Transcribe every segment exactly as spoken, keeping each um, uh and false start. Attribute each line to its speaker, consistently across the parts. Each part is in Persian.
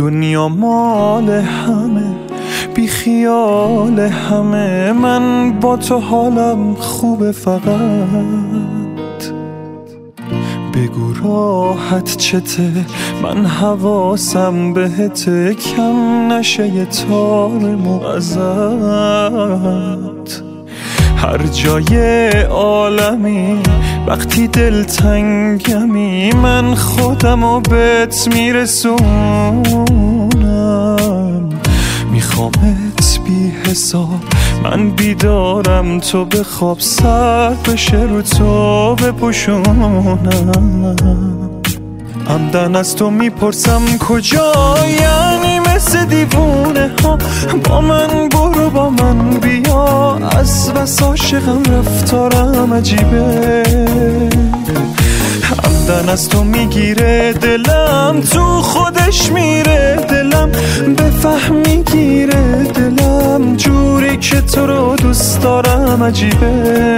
Speaker 1: دنیا مال همه، بی خیال همه، من با تو حالم خوبه، فقط بگو راحت چته، من حواسم بهته، کم نشه یه تارمو ازت. هر جای عالمی وقتی دلتنگمی، من خودمو بهت میرسونم، میخوامت بی حساب، من بیدارم تو بخواب، سر بشه رو تو بپوشونم. عمدن از تو میپرسم کجا، یعنی مثل دیوونه ها با من برو با من بیا، از بس عاشقم رفتارم عجیبه. عمدن از تو میگیره دلم، تو خودش میره دلم، بفهم میگیره دلم، جوری که تو رو دوست دارم عجیبه.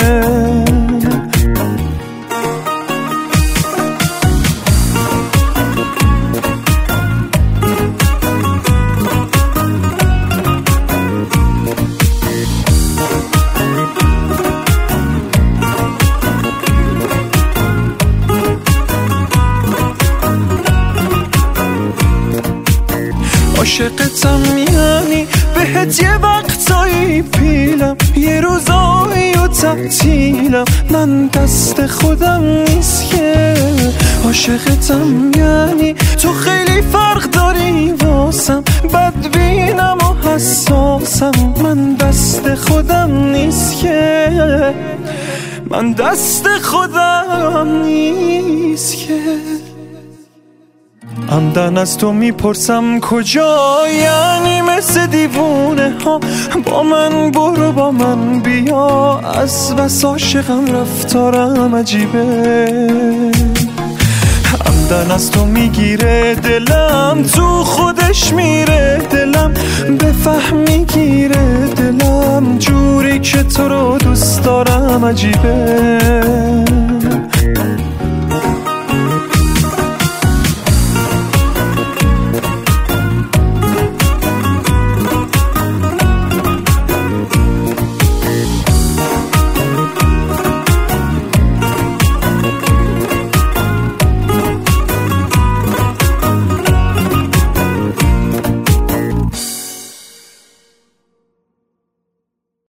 Speaker 1: عاشقتم یعنی بهت یه وقتایی پیلم، یه روزایی و تعطیلم، من دست خودم نیست که. عاشقتم یعنی تو خیلی فرق داری واسم، بدبینم و حساسم، من دست خودم نیست که، من دست خودم نیست که. عمدن از تو میپرسم کجا، یعنی مثل دیوونه ها با من برو با من بیا، از بس عاشقم رفتارم عجیبه. عمدن از تو میگیره دلم، تو خودش میره دلم، بفهم میگیره دلم، جوری که تو رو دوست دارم عجیبه.